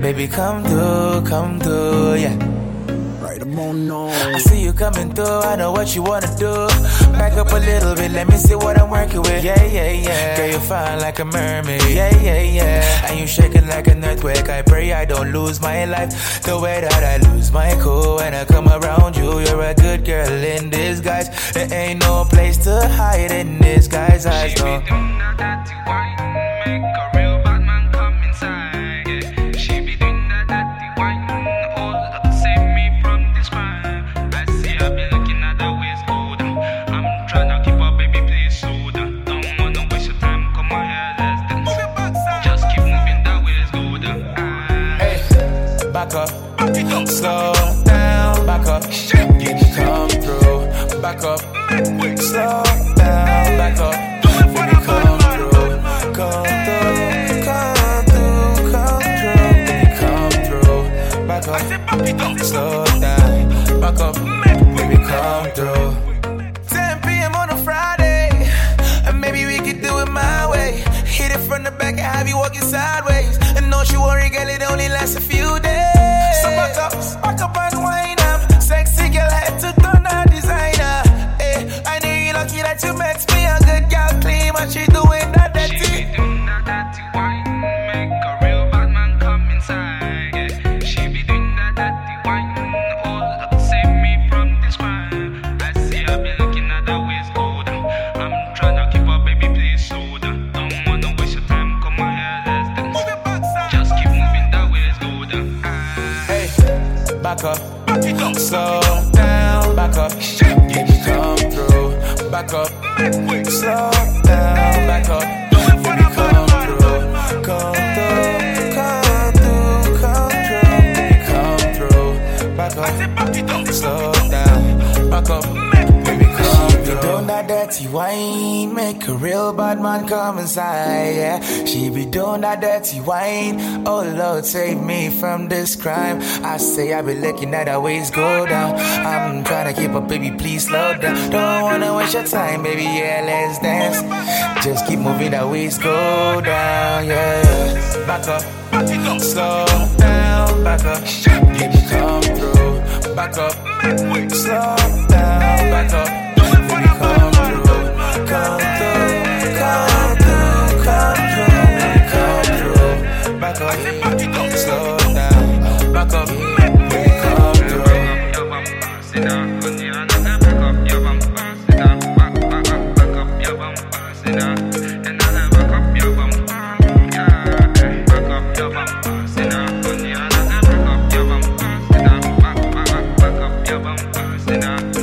Baby, come through, yeah. Right, I'm on no. I see you coming through, I know what you wanna do. Back up a little bit, let me see what I'm working with. Yeah, yeah, yeah. Girl, you fine like a mermaid. Yeah, yeah, yeah. And you shaking like an earthquake. I pray I don't lose my life the way that I lose my cool when I come around you. You're a good girl in disguise. There ain't no place to hide in this guy's eyes, no. She be doing that dirty wine, make a real bad man come inside. Yeah. She be doing that dirty wine, all to save me from this crime. I see her be looking at the waist go down. I'm tryna keep her, baby, please slow down. Don't wanna waste your time, come on here, let's dance. Move your backside. Just keep moving that waist go down. Hey, back up, slow down, back up. Come through, back up, slow down, back up. Baby, come through, come through, come through, come through. Baby, come through, back up, slow down, back up. Baby, come through. 10 p.m. on a Friday, and maybe we could do it my way. Hit it from the back and have you walking sideways. And don't you worry, girl, it only lasts a few days. So back up and wind up. Sexy girl, head to turn a designer. Hey, I know you lucky that you met me. A good girl, clean, but she doing that dirty. She be doing that dirty wine, make a real bad man come inside. Yeah. She be doing that dirty wine, all to save me from this crime. I see her be looking at the waist go down. I'm tryna keep her, baby, please slow down. Don't wanna waste your time, come on here, let's dance. Move your backside. Just keep moving that waist go down. Hey, back up, slow down, back up. Baby, come through, back up, slow down, back up. Baby, come through, come through, come through, come through. Baby, come through, back up, slow down, back up. Baby, come through. Doing that dirty wine, make a real bad man come inside, yeah. She be doing that dirty wine. Oh Lord, save me from this crime. I say I be looking at her waist go down. I'm trying to keep up, baby, please slow down. Don't wanna waste your time, baby, yeah, let's dance. Just keep moving that waist go down, yeah. Back up, slow down, back up. Baby, come through, back up, slow down, back up. Baby, come through, come through, come through, come through. Baby, come through, back up, slow down, back up. Baby, come through. Sit down, when you're on the back up your bumper. Sit down, back up your bumper. Sit down, and then back up your bumper. Yeah, back up your bumper. Sit down, when you're on the back up your bumper. Sit down, back up your bumper. Sit down.